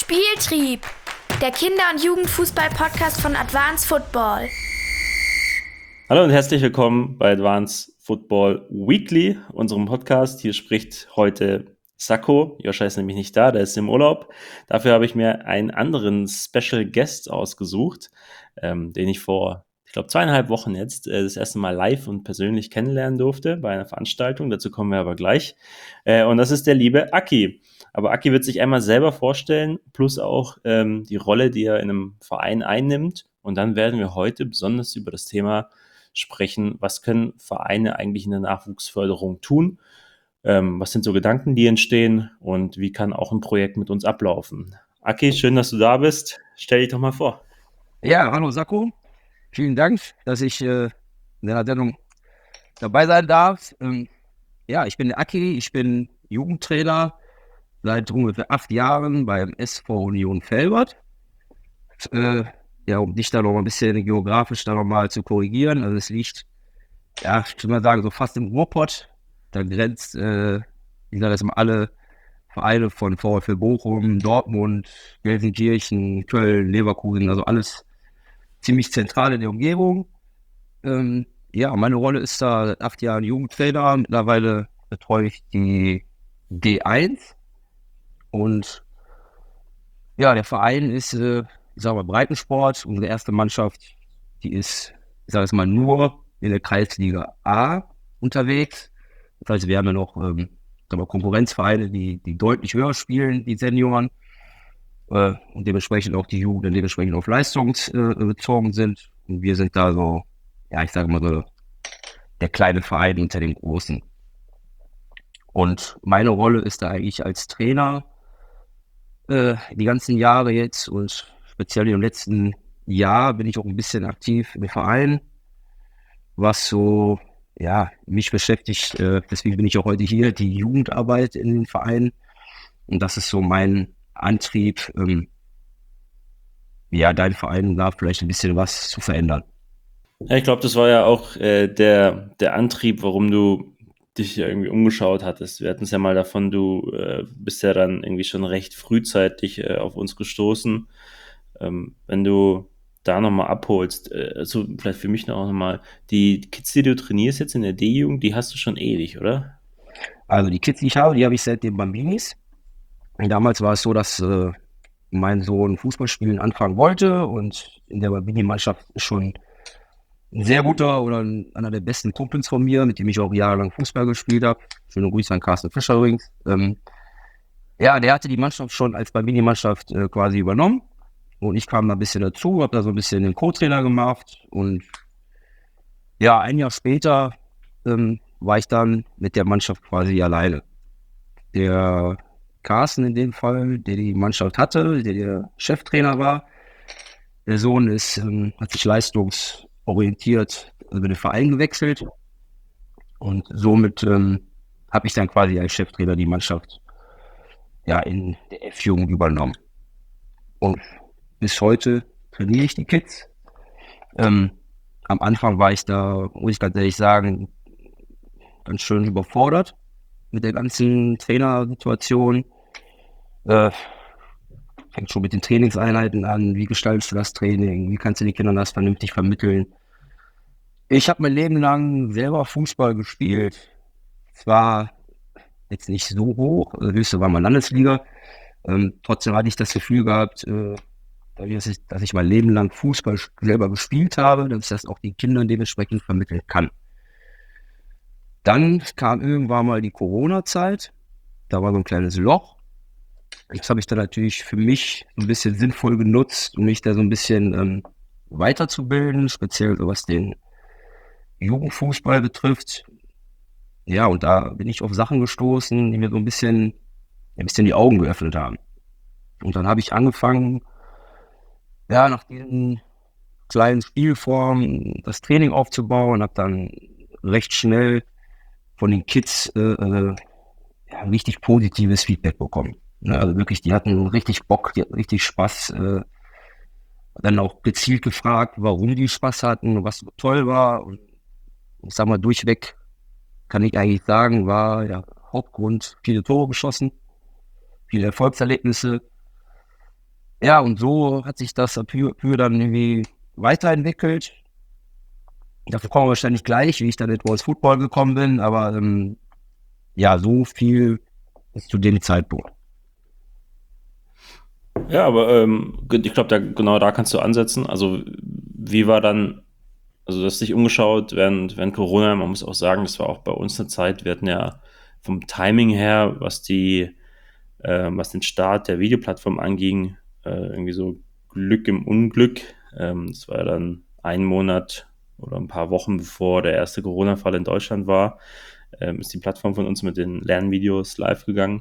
Spieltrieb, der Kinder- und Jugendfußball-Podcast von Advanced Football. Hallo und herzlich willkommen bei Advanced Football Weekly, unserem Podcast. Hier spricht heute Sacco. Joscha ist nämlich nicht da, der ist im Urlaub. Dafür habe ich mir einen anderen Special Guest ausgesucht, den ich vor, ich glaube, 2,5 Wochen jetzt das erste Mal live und persönlich kennenlernen durfte bei einer Veranstaltung. Dazu kommen wir aber gleich. Und das ist der liebe Aki. Aber Aki wird sich einmal selber vorstellen, plus auch die Rolle, die er in einem Verein einnimmt. Und dann werden wir heute besonders über das Thema sprechen, was können Vereine eigentlich in der Nachwuchsförderung tun, was sind so Gedanken, die entstehen und wie kann auch ein Projekt mit uns ablaufen. Aki, schön, dass du da bist. Stell dich doch mal vor. Ja, hallo Sacco. Vielen Dank, dass ich in der Sendung dabei sein darf. Ich bin der Aki, ich bin Jugendtrainer seit ungefähr 8 Jahren beim SV Union Velbert. Um dich da noch ein bisschen geografisch da nochmal zu korrigieren. Also es liegt, ich würde mal sagen, so fast im Ruhrpott. Da grenzt, ich sage jetzt mal, alle Vereine von VfL Bochum, Dortmund, Gelsenkirchen, Köln, Leverkusen, also alles ziemlich zentral in der Umgebung. Meine Rolle ist da seit 8 Jahren Jugendtrainer. Mittlerweile betreue ich die D1. Und ja, der Verein ist, Breitensport. Unsere erste Mannschaft, die ist, ich sage es mal, nur in der Kreisliga A unterwegs. Das heißt, wir haben ja noch Konkurrenzvereine, die deutlich höher spielen, die Senioren. Und dementsprechend auch die Jugend, dementsprechend auf leistungsbezogen sind. Und wir sind da so, ich sage mal so, der kleine Verein unter den Großen. Und meine Rolle ist da eigentlich als Trainer die ganzen Jahre jetzt und speziell im letzten Jahr bin ich auch ein bisschen aktiv im Verein, was so, mich beschäftigt. Deswegen bin ich auch heute hier, die Jugendarbeit in den Verein. Und das ist so mein Antrieb, dein Verein da vielleicht ein bisschen was zu verändern. Ja, ich glaube, das war ja auch der Antrieb, warum du dich irgendwie umgeschaut hattest. Wir hatten es ja mal davon, du bist ja dann irgendwie schon recht frühzeitig auf uns gestoßen. Wenn du da nochmal abholst, also vielleicht für mich noch mal, die Kids, die du trainierst jetzt in der D-Jugend, die hast du schon ewig, oder? Also die Kids, die ich habe, die habe ich seit den Bambinis. Und damals war es so, dass mein Sohn Fußballspielen anfangen wollte und in der Bambini-Mannschaft schon ein sehr guter oder einer der besten Kumpels von mir, mit dem ich auch jahrelang Fußball gespielt habe. Schöne Grüße an Carsten Fischer übrigens. Der hatte die Mannschaft schon als Bambini-Mannschaft quasi übernommen. Und ich kam da ein bisschen dazu, habe da so ein bisschen den Co-Trainer gemacht. Und ein Jahr später war ich dann mit der Mannschaft quasi alleine. Der Carsten in dem Fall, der die Mannschaft hatte, der Cheftrainer war. Der Sohn hat sich leistungsorientiert über den Verein gewechselt und somit habe ich dann quasi als Cheftrainer die Mannschaft in der F-Jugend übernommen. Und bis heute trainiere ich die Kids. Am Anfang war ich da, muss ich ganz ehrlich sagen, ganz schön überfordert mit der ganzen Trainersituation. Fängt schon mit den Trainingseinheiten an. Wie gestaltest du das Training? Wie kannst du den Kindern das vernünftig vermitteln? Ich habe mein Leben lang selber Fußball gespielt. Zwar jetzt nicht so hoch, höchste war mal Landesliga. Trotzdem hatte ich das Gefühl gehabt, dass ich mein Leben lang Fußball selber gespielt habe, dass ich das auch den Kindern dementsprechend vermitteln kann. Dann kam irgendwann mal die Corona-Zeit. Da war so ein kleines Loch. Das habe ich dann natürlich für mich so ein bisschen sinnvoll genutzt, um mich da so ein bisschen weiterzubilden, speziell so was den Jugendfußball betrifft. Ja, und da bin ich auf Sachen gestoßen, die mir so ein bisschen die Augen geöffnet haben. Und dann habe ich angefangen, nach diesen kleinen Spielformen das Training aufzubauen, habe dann recht schnell von den Kids richtig positives Feedback bekommen. Also wirklich, die hatten richtig Bock, die hatten richtig Spaß. Dann auch gezielt gefragt, warum die Spaß hatten, was so toll war. Und ich sag mal, durchweg kann ich eigentlich sagen, war der Hauptgrund viele Tore geschossen, viele Erfolgserlebnisse. Ja, und so hat sich das für dann irgendwie weiterentwickelt. Dafür kommen wir wahrscheinlich gleich, wie ich dann etwa ins Football gekommen bin, aber ja, so viel ist zu dem Zeitpunkt. Ja, aber ich glaube, genau da kannst du ansetzen. Also wie war dann, also du hast dich umgeschaut während Corona, man muss auch sagen, das war auch bei uns eine Zeit, wir hatten ja vom Timing her, was den Start der Videoplattform anging, irgendwie so Glück im Unglück. Das war ja dann ein Monat oder ein paar Wochen bevor der erste Corona-Fall in Deutschland war, ist die Plattform von uns mit den Lernvideos live gegangen.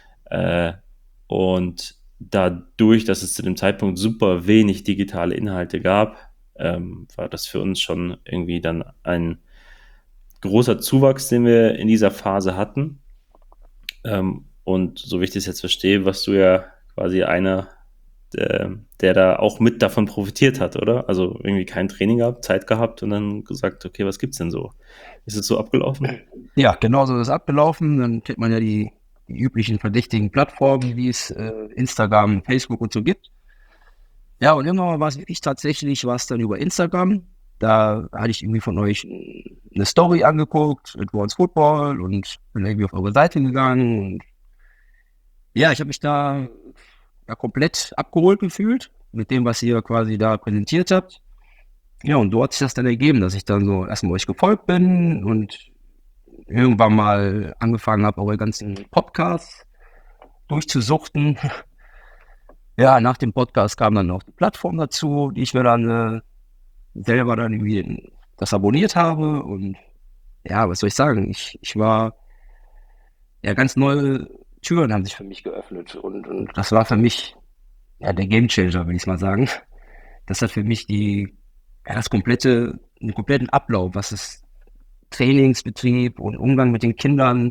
Und dadurch, dass es zu dem Zeitpunkt super wenig digitale Inhalte gab, war das für uns schon irgendwie dann ein großer Zuwachs, den wir in dieser Phase hatten. Und so wie ich das jetzt verstehe, warst du ja quasi einer, der da auch mit davon profitiert hat, oder? Also irgendwie kein Training gehabt, Zeit gehabt und dann gesagt, okay, was gibt's denn so? Ist es so abgelaufen? Ja, genau so ist es abgelaufen. Dann kennt man ja die üblichen verdächtigen Plattformen, wie es Instagram, Facebook und so gibt. Ja, und irgendwann war es wirklich tatsächlich, war es dann über Instagram. Da hatte ich irgendwie von euch eine Story angeguckt, Advanced Football, und bin irgendwie auf eure Seite gegangen. Und ja, ich habe mich da komplett abgeholt gefühlt mit dem, was ihr quasi da präsentiert habt. Ja, und so hat sich das dann ergeben, dass ich dann so erstmal euch gefolgt bin und irgendwann mal angefangen habe, eure ganzen Podcasts durchzusuchten. Ja, nach dem Podcast kam dann noch die Plattform dazu, die ich mir dann selber dann irgendwie das abonniert habe. Und ja, was soll ich sagen? Ich war, ja, ganz neue Türen haben sich für mich geöffnet. Und das war für mich, ja, der Gamechanger, will ich mal sagen. Das hat für mich den kompletten Ablauf, was es Trainingsbetrieb und Umgang mit den Kindern,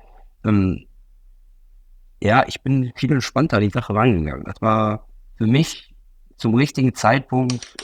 ja, ich bin viel entspannter an die Sache rangegangen. Das war für mich zum richtigen Zeitpunkt,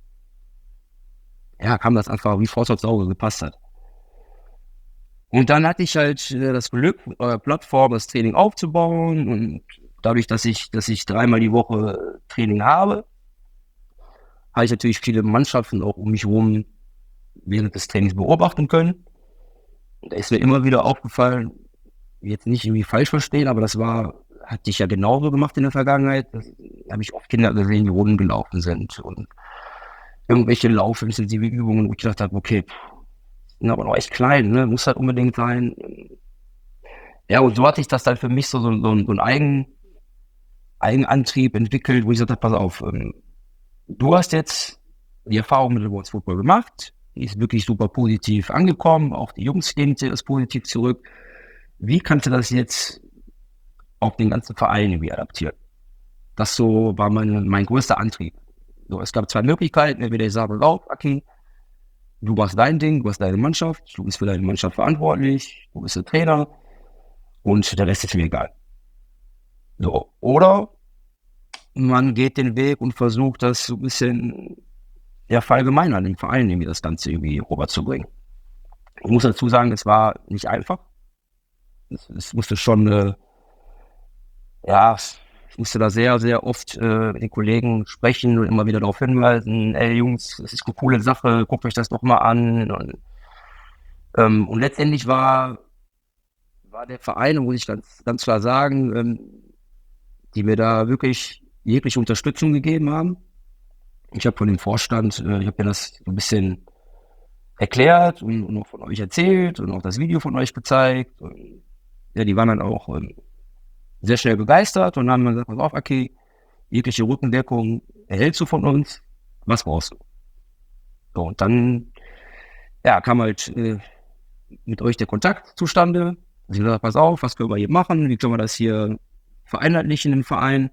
ja, kam das einfach wie Faust aufs Auge gepasst hat. Und dann hatte ich halt das Glück, mit eurer Plattform das Training aufzubauen, und dadurch, dass ich 3-mal die Woche Training habe ich natürlich viele Mannschaften auch um mich herum während des Trainings beobachten können. Und da ist mir immer wieder aufgefallen, jetzt nicht irgendwie falsch verstehen, aber hatte ich ja genauso gemacht in der Vergangenheit. Da habe ich oft Kinder gesehen, die Runden gelaufen sind und irgendwelche laufintensive Übungen, wo ich gedacht habe, okay, sind aber noch echt klein, ne? Muss halt unbedingt sein. Ja, und so hatte ich das dann für mich so ein Eigenantrieb entwickelt, wo ich gesagt habe, pass auf, du hast jetzt die Erfahrung mit Advanced Football gemacht, die ist wirklich super positiv angekommen, auch die Jungs gehen das positiv zurück. Wie kannst du das jetzt auf den ganzen Verein irgendwie adaptieren? Das so war mein größter Antrieb. So, es gab 2 Möglichkeiten, entweder ich sage, okay, du machst dein Ding, du hast deine Mannschaft, du bist für deine Mannschaft verantwortlich, du bist der Trainer und der Rest ist mir egal. So, oder man geht den Weg und versucht, das so ein bisschen verallgemeinern an den Verein irgendwie das Ganze irgendwie rüberzubringen. Ich muss dazu sagen, es war nicht einfach. Es musste schon, ich musste da sehr, sehr oft mit den Kollegen sprechen und immer wieder darauf hinweisen, ey Jungs, das ist eine coole Sache, guckt euch das doch mal an. Und letztendlich war der Verein, muss ich ganz klar sagen, die mir da wirklich jegliche Unterstützung gegeben haben. Ich habe von dem Vorstand, ich habe mir das so ein bisschen erklärt und auch von euch erzählt und auch das Video von euch gezeigt. Und ja, die waren dann auch sehr schnell begeistert und haben dann gesagt, pass auf, okay, jegliche Rückendeckung erhältst du von uns, was brauchst du? So, und dann kam halt mit euch der Kontakt zustande. Also ich gesagt, pass auf, was können wir hier machen? Wie können wir das hier vereinheitlichen im Verein?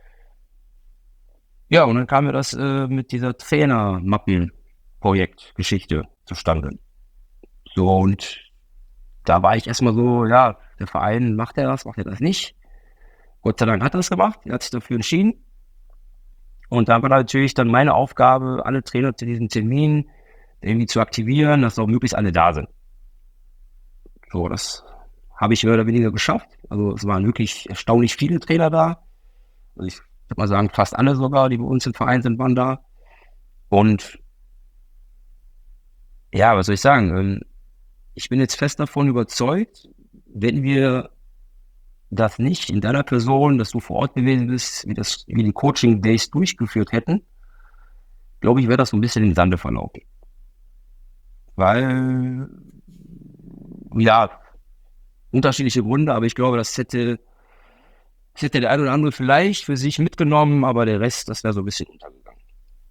Ja, und dann kam mir das mit dieser Trainermappen-Projektgeschichte zustande. So, und da war ich erstmal so, ja, der Verein macht er das nicht? Gott sei Dank hat er das gemacht, er hat sich dafür entschieden. Und da war natürlich dann meine Aufgabe, alle Trainer zu diesem Termin irgendwie zu aktivieren, dass auch möglichst alle da sind. So, das habe ich mehr oder weniger geschafft. Also es waren wirklich erstaunlich viele Trainer da. Also ich ich würde mal sagen, fast alle sogar, die bei uns im Verein sind, waren da. Und ja, was soll ich sagen? Ich bin jetzt fest davon überzeugt, wenn wir das nicht in deiner Person, dass du vor Ort gewesen bist, wie die Coaching Days durchgeführt hätten, glaube ich, wäre das so ein bisschen im Sande verlaufen. Weil, ja, unterschiedliche Gründe, aber ich glaube, das hätte der eine oder andere vielleicht für sich mitgenommen, aber der Rest, das wäre so ein bisschen untergegangen.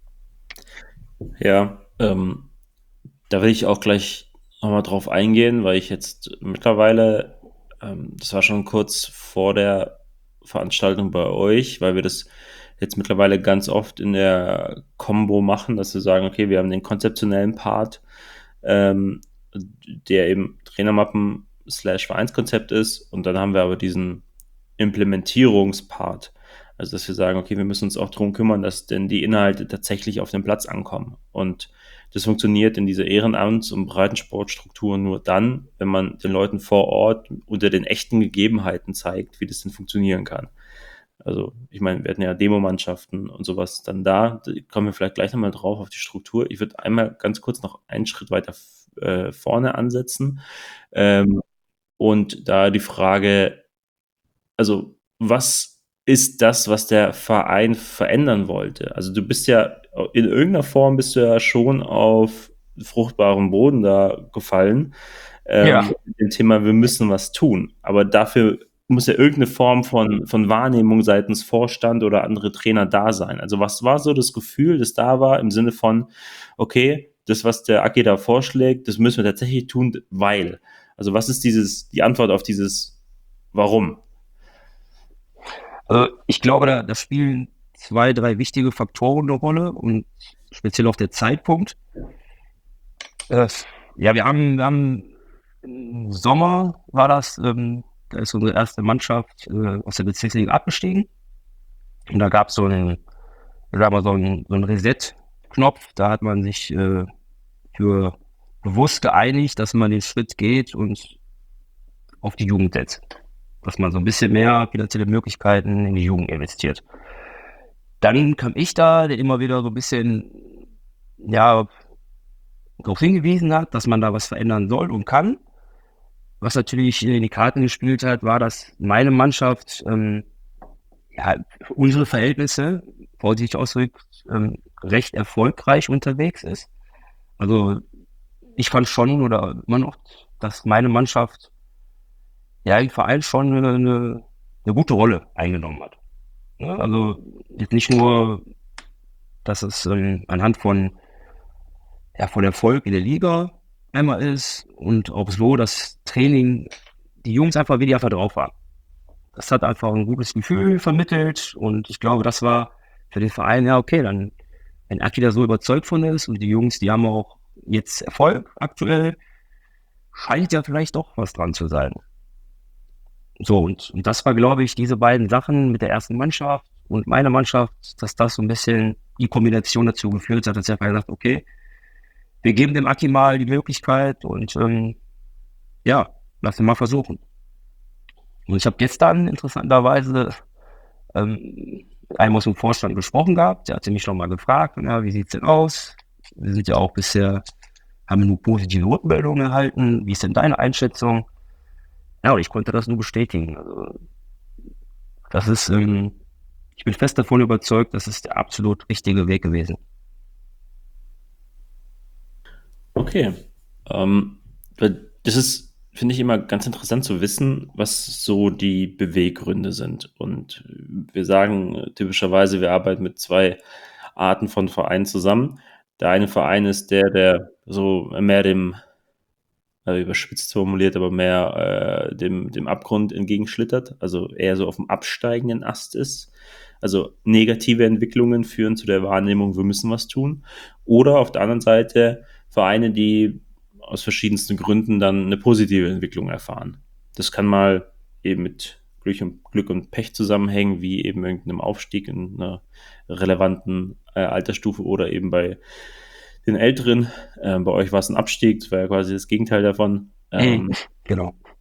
Ja, da will ich auch gleich nochmal drauf eingehen, weil ich jetzt mittlerweile, das war schon kurz vor der Veranstaltung bei euch, weil wir das jetzt mittlerweile ganz oft in der Combo machen, dass wir sagen, okay, wir haben den konzeptionellen Part, ähm, der eben Trainermappen slash Vereinskonzept ist, und dann haben wir aber diesen Implementierungspart. Also, dass wir sagen, okay, wir müssen uns auch darum kümmern, dass denn die Inhalte tatsächlich auf den Platz ankommen. Und das funktioniert in dieser Ehrenamts- und Breitensportstruktur nur dann, wenn man den Leuten vor Ort unter den echten Gegebenheiten zeigt, wie das denn funktionieren kann. Also, ich meine, wir hatten ja Demo-Mannschaften und sowas dann da. Da kommen wir vielleicht gleich nochmal drauf auf die Struktur. Ich würde einmal ganz kurz noch einen Schritt weiter vorne ansetzen. Und da die Frage, also was ist das, was der Verein verändern wollte? Also du bist ja in irgendeiner Form bist du ja schon auf fruchtbaren Boden da gefallen, Ja. mit dem Thema, wir müssen was tun. Aber dafür muss ja irgendeine Form von Wahrnehmung seitens Vorstand oder andere Trainer da sein. Also was war so das Gefühl, das da war im Sinne von, okay, das, was der Aki da vorschlägt, das müssen wir tatsächlich tun, weil. Also was ist die Antwort auf dieses Warum? Also ich glaube, da spielen 2, 3 wichtige Faktoren eine Rolle und speziell auch der Zeitpunkt. Ja, wir haben im Sommer war das, da ist unsere erste Mannschaft aus der Bezirksliga abgestiegen. Und da gab es so einen Reset-Knopf. Da hat man sich für bewusst geeinigt, dass man den Schritt geht und auf die Jugend setzt. Dass man so ein bisschen mehr finanzielle Möglichkeiten in die Jugend investiert. Dann kam ich da, der immer wieder so ein bisschen, ja, darauf hingewiesen hat, dass man da was verändern soll und kann. Was natürlich in die Karten gespielt hat, war, dass meine Mannschaft, ja, für unsere Verhältnisse, vorsichtig ausgedrückt, recht erfolgreich unterwegs ist. Also ich fand schon oder immer noch, dass meine Mannschaft ja im Verein schon eine gute Rolle eingenommen hat. Ne? Also jetzt nicht nur, dass es anhand von Erfolg in der Liga einmal ist und auch so, dass Training die Jungs einfach wieder drauf waren. Das hat einfach ein gutes Gefühl vermittelt und ich glaube, das war für den Verein, ja okay, dann, wenn Aki da so überzeugt von ist und die Jungs, die haben auch jetzt Erfolg aktuell, scheint ja vielleicht doch was dran zu sein. So, und das war, glaube ich, diese beiden Sachen mit der ersten Mannschaft und meiner Mannschaft, dass das so ein bisschen die Kombination dazu geführt hat, dass er einfach gesagt, okay, wir geben dem Aki mal die Möglichkeit und ja, lass ihn mal versuchen. Und ich habe gestern interessanterweise einen aus dem Vorstand gesprochen gehabt, der hatte mich noch mal gefragt, ja, wie sieht's denn aus? Wir sind ja auch bisher, haben nur positive Rückmeldungen erhalten, wie ist denn deine Einschätzung? Ja, und ich konnte das nur bestätigen. Also, das ist, ich bin fest davon überzeugt, das ist der absolut richtige Weg gewesen. Okay. Das ist, finde ich, immer ganz interessant zu wissen, was so die Beweggründe sind. Und wir sagen typischerweise, wir arbeiten mit zwei Arten von Vereinen zusammen. Der eine Verein ist der so mehr dem, überspitzt formuliert, aber mehr dem Abgrund entgegenschlittert, also eher so auf dem absteigenden Ast ist. Also negative Entwicklungen führen zu der Wahrnehmung, wir müssen was tun. Oder auf der anderen Seite Vereine, die aus verschiedensten Gründen dann eine positive Entwicklung erfahren. Das kann mal eben mit Glück und Pech zusammenhängen, wie eben irgendeinem Aufstieg in einer relevanten Altersstufe oder eben bei den Älteren. Bei euch war es ein Abstieg, das war ja quasi das Gegenteil davon. Genau.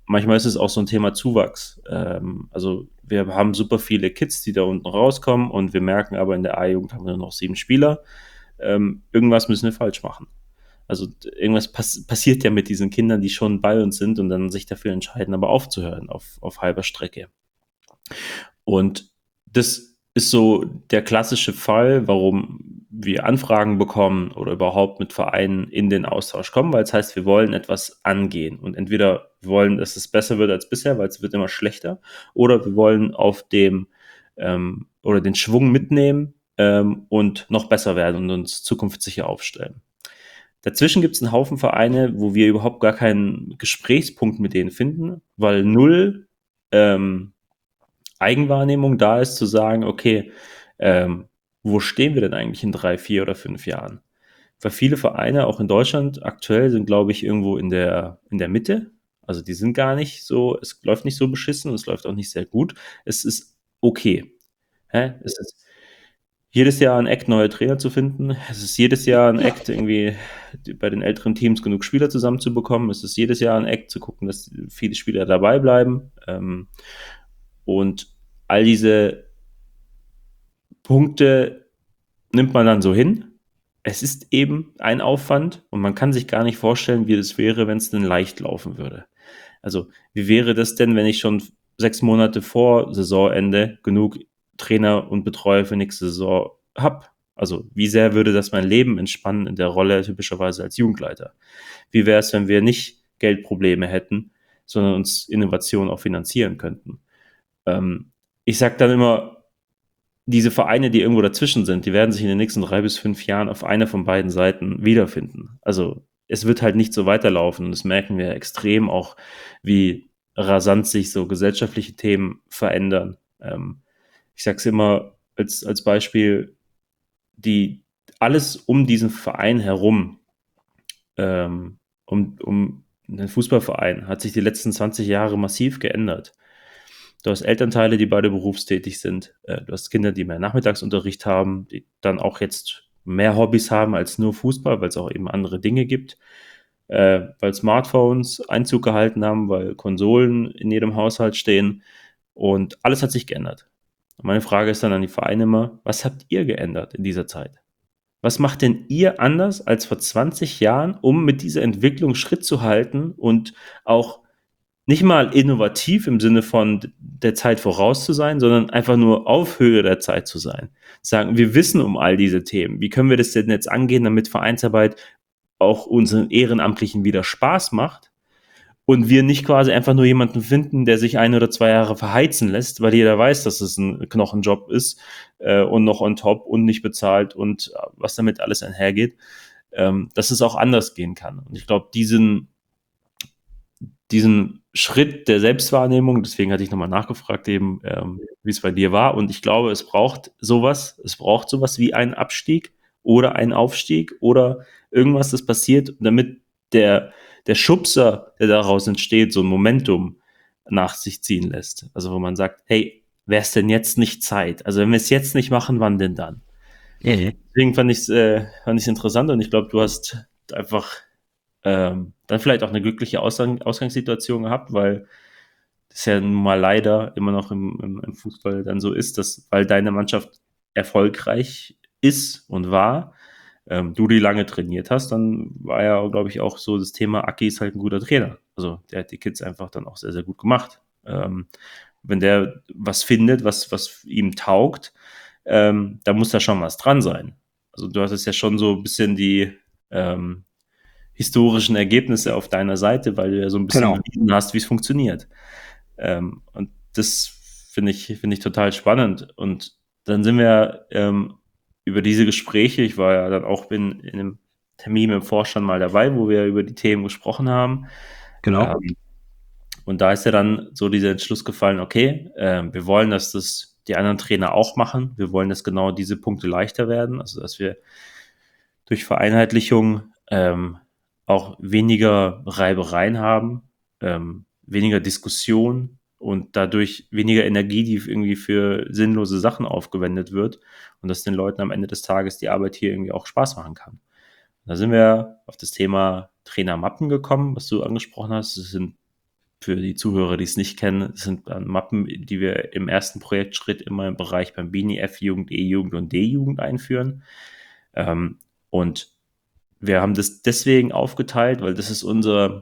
manchmal ist es auch so ein Thema Zuwachs. Also wir haben super viele Kids, die da unten rauskommen und wir merken aber in der A-Jugend haben wir nur noch 7 Spieler. Irgendwas müssen wir falsch machen. Also irgendwas passiert ja mit diesen Kindern, die schon bei uns sind und dann sich dafür entscheiden, aber aufzuhören auf halber Strecke. Und das ist so der klassische Fall, warum wir Anfragen bekommen oder überhaupt mit Vereinen in den Austausch kommen, weil es heißt, wir wollen etwas angehen. Und entweder wir wollen, dass es besser wird als bisher, weil es wird immer schlechter, oder wir wollen auf dem oder den Schwung mitnehmen und noch besser werden und uns zukunftssicher aufstellen. Dazwischen gibt es einen Haufen Vereine, wo wir überhaupt gar keinen Gesprächspunkt mit denen finden, weil null Eigenwahrnehmung da ist, zu sagen, okay, wo stehen wir denn eigentlich in 3, 4 oder 5 Jahren? Weil viele Vereine, auch in Deutschland aktuell, sind, glaube ich, irgendwo in der Mitte. Also die sind gar nicht so, es läuft nicht so beschissen, es läuft auch nicht sehr gut. Es ist okay. Es ist jedes Jahr ein Act, neue Trainer zu finden. Es ist jedes Jahr ein Act, irgendwie bei den älteren Teams genug Spieler zusammenzubekommen. Es ist jedes Jahr ein Act, zu gucken, dass viele Spieler dabei bleiben. Und all diese Punkte nimmt man dann so hin. Es ist eben ein Aufwand und man kann sich gar nicht vorstellen, wie das wäre, wenn es denn leicht laufen würde. Also wie wäre das denn, wenn ich schon 6 Monate vor Saisonende genug Trainer und Betreuer für nächste Saison habe? Also wie sehr würde das mein Leben entspannen in der Rolle typischerweise als Jugendleiter? Wie wäre es, wenn wir nicht Geldprobleme hätten, sondern uns Innovation auch finanzieren könnten? Ich sage dann immer, diese Vereine, die irgendwo dazwischen sind, die werden sich in den nächsten 3 bis 5 Jahren auf einer von beiden Seiten wiederfinden. Also es wird halt nicht so weiterlaufen. Und das merken wir extrem auch, wie rasant sich so gesellschaftliche Themen verändern. Ich sage es immer als Beispiel, alles um diesen Verein herum, um den Fußballverein, hat sich die letzten 20 Jahre massiv geändert. Du hast Elternteile, die beide berufstätig sind. Du hast Kinder, die mehr Nachmittagsunterricht haben, die dann auch jetzt mehr Hobbys haben als nur Fußball, weil es auch eben andere Dinge gibt. Weil Smartphones Einzug gehalten haben, weil Konsolen in jedem Haushalt stehen. Und alles hat sich geändert. Und meine Frage ist dann an die Vereine immer, was habt ihr geändert in dieser Zeit? Was macht denn ihr anders als vor 20 Jahren, um mit dieser Entwicklung Schritt zu halten und auch nicht mal innovativ im Sinne von der Zeit voraus zu sein, sondern einfach nur auf Höhe der Zeit zu sein. Sagen, wir wissen um all diese Themen. Wie können wir das denn jetzt angehen, damit Vereinsarbeit auch unseren Ehrenamtlichen wieder Spaß macht und wir nicht quasi einfach nur jemanden finden, der sich 1 oder 2 Jahre verheizen lässt, weil jeder weiß, dass es ein Knochenjob ist und noch on top und nicht bezahlt und was damit alles einhergeht, dass es auch anders gehen kann. Und ich glaube, diesen Schritt der Selbstwahrnehmung, deswegen hatte ich nochmal nachgefragt eben, wie es bei dir war. Und ich glaube, es braucht sowas wie einen Abstieg oder einen Aufstieg oder irgendwas, das passiert, damit der Schubser, der daraus entsteht, so ein Momentum nach sich ziehen lässt. Also wo man sagt, hey, wäre es denn jetzt nicht Zeit? Also wenn wir es jetzt nicht machen, wann denn dann? Deswegen fand ich es interessant und ich glaube, du hast einfach dann vielleicht auch eine glückliche Ausgangssituation gehabt, weil das ja nun mal leider immer noch im Fußball dann so ist, dass, weil deine Mannschaft erfolgreich ist und war, du die lange trainiert hast, dann war ja, glaube ich, auch so das Thema, Aki ist halt ein guter Trainer. Also der hat die Kids einfach dann auch sehr, sehr gut gemacht. Wenn der was findet, was ihm taugt, da muss da schon was dran sein. Also du hattest ja schon so ein bisschen die historischen Ergebnisse auf deiner Seite, weil du ja so ein bisschen bewiesen hast, wie es funktioniert. Und das finde ich total spannend. Und dann sind wir über diese Gespräche, ich war ja dann auch in einem Termin mit dem Vorstand mal dabei, wo wir über die Themen gesprochen haben. Genau. Und da ist ja dann so dieser Entschluss gefallen, okay, wir wollen, dass das die anderen Trainer auch machen. Wir wollen, dass genau diese Punkte leichter werden, also dass wir durch Vereinheitlichung auch weniger Reibereien haben, weniger Diskussion und dadurch weniger Energie, die irgendwie für sinnlose Sachen aufgewendet wird und dass den Leuten am Ende des Tages die Arbeit hier irgendwie auch Spaß machen kann. Da sind wir auf das Thema Trainermappen gekommen, was du angesprochen hast. Es sind für die Zuhörer, die es nicht kennen, das sind dann Mappen, die wir im ersten Projektschritt immer im Bereich beim Bini F-Jugend, E-Jugend und D-Jugend einführen. Und wir haben das deswegen aufgeteilt, weil das ist unsere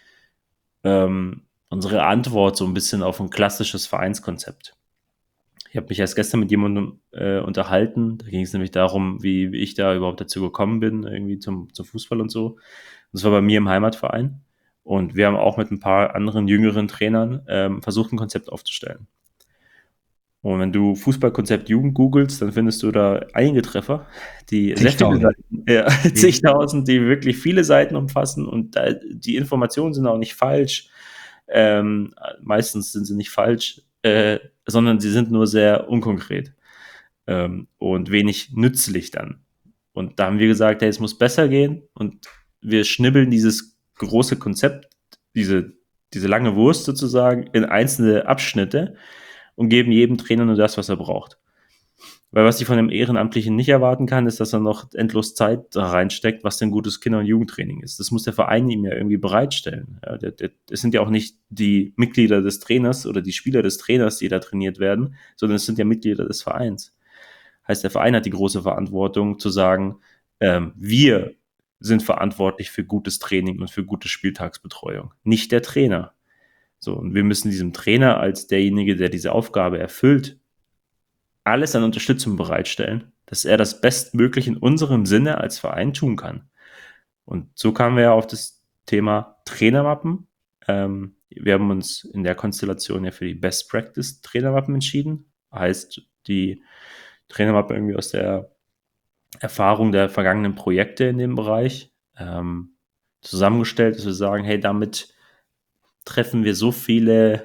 Antwort so ein bisschen auf ein klassisches Vereinskonzept. Ich habe mich erst gestern mit jemandem unterhalten. Da ging es nämlich darum, wie ich da überhaupt dazu gekommen bin, irgendwie zum Fußball und so. Das war bei mir im Heimatverein. Und wir haben auch mit ein paar anderen jüngeren Trainern versucht, ein Konzept aufzustellen. Und wenn du Fußballkonzept Jugend googelst, dann findest du da einige Treffer, die sehr viele Seiten, zigtausend, die wirklich viele Seiten umfassen, und die Informationen sind auch nicht falsch. Meistens sind sie nicht falsch, sondern sie sind nur sehr unkonkret und wenig nützlich dann. Und da haben wir gesagt, hey, es muss besser gehen, und wir schnibbeln dieses große Konzept, diese lange Wurst sozusagen, in einzelne Abschnitte und geben jedem Trainer nur das, was er braucht. Weil was ich von dem Ehrenamtlichen nicht erwarten kann, ist, dass er noch endlos Zeit da reinsteckt, was denn gutes Kinder- und Jugendtraining ist. Das muss der Verein ihm ja irgendwie bereitstellen. Ja, es sind ja auch nicht die Mitglieder des Trainers oder die Spieler des Trainers, die da trainiert werden, sondern es sind ja Mitglieder des Vereins. Heißt, der Verein hat die große Verantwortung zu sagen, wir sind verantwortlich für gutes Training und für gute Spieltagsbetreuung, nicht der Trainer. So, und wir müssen diesem Trainer als derjenige, der diese Aufgabe erfüllt, alles an Unterstützung bereitstellen, dass er das bestmöglich in unserem Sinne als Verein tun kann. Und so kamen wir ja auf das Thema Trainermappen. Wir haben uns in der Konstellation ja für die Best Practice Trainermappen entschieden. Heißt, die Trainermappe irgendwie aus der Erfahrung der vergangenen Projekte in dem Bereich zusammengestellt, dass wir sagen, hey, damit treffen wir so viele